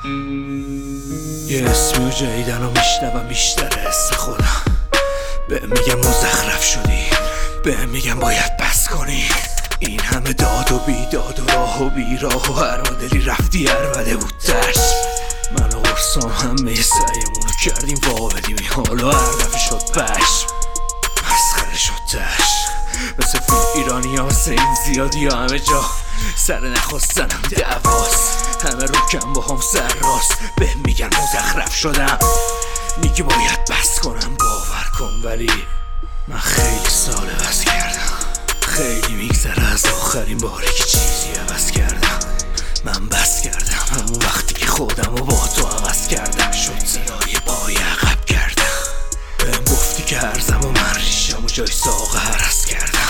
یه اسمی و جدیدن رو میشنوم بیشتر حس خودم. به میگم مزخرف شدی، به میگم باید بس کنی. این همه داد و بیداد و راه و بیراه و هر مدلی رفتی ارمده بود درش. من و قرصام همه سعیمونو کردیم وابدیم این حالا هر دفعه شد بش مسخره شد تش. مثل فیلم ایرانی ها مثل این زیادی ها همه جا سر نخواستنم دعواست. همه روکم با هم سر راست به میگن مزخرف شدم. میگی باید بس کنم باور کن ولی من خیلی سال بس کردم. خیلی میگذره از آخرین باری که چیزی عوض کردم. من بس کردم همون وقتی که خودم رو با تو عوض کردم. شد صدای پای عقب کردم. بهم گفتی که هر زمان من ریشم و جای ساقه هرس کردم.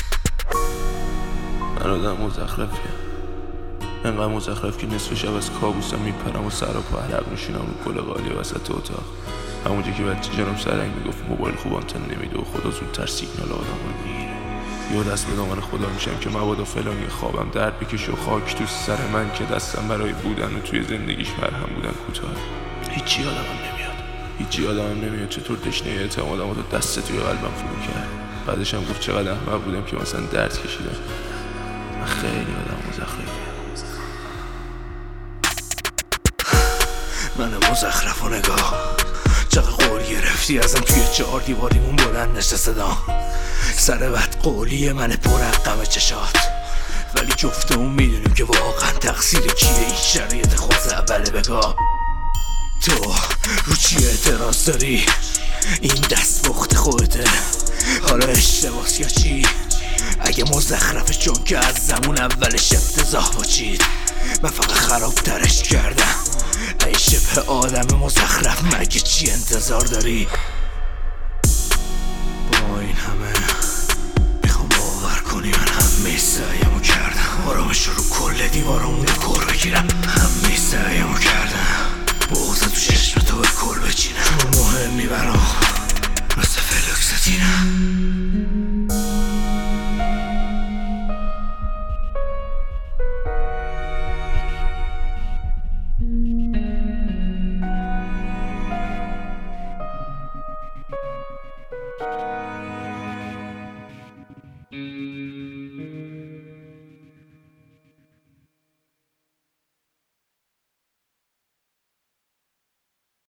من آدم مزخرفیم، انقدر مزخرف که نصف شب از کابوسم میپرم و سر و پا عرق میشینم رو گل قالی وسط اتاق. همونجا که بچه جانم سرنگ میگفت موبایل خوب آنتن نمیده و خدا زودتر سیگنال آدم رو میگیره. یه دست به دامن خدا میشم که مبادا فلانی خوابم درد بکش و خاک تو سر من که دستم برای بودن و توی زندگیش مرهم بودن کوتاه. هیچی یادم نمیاد، هیچی یادم نمیاد چطور تشنه اعتمادم رو دست توی قلبم فرو کرد. بعدش هم گفت چقدر احمق بودم که مثلا درد کشیدم. من خیلی آدم مزخرفیم. من مزخرف و نگاه چقدر قول گرفتی ازم توی 4 دیواریمون بلند نشه صدا. سر بد قولی من پررقم چشات ولی جفتمون میدونیم که واقعا تقصیر کیه این شرایط خود اوله بگاه. تو رو چی اعتراض داری؟ این دست بخت خودته. حالا اشتباس یا چی؟ اگه مزخرفه چون که از زمان اولش افتضاح باشید. من فقط خرابترش کردم. ای شبه آدم مزخرف مگه چی انتظار داری؟ با این همه میخوام باور کنی من همه سعیمو کردم. آرامش رو کل دیوارمون کل بگیرم. همه سعیمو کردم بغض تو چشم تو به کل بچینم. چون مهمی برام مثل فلکستینم.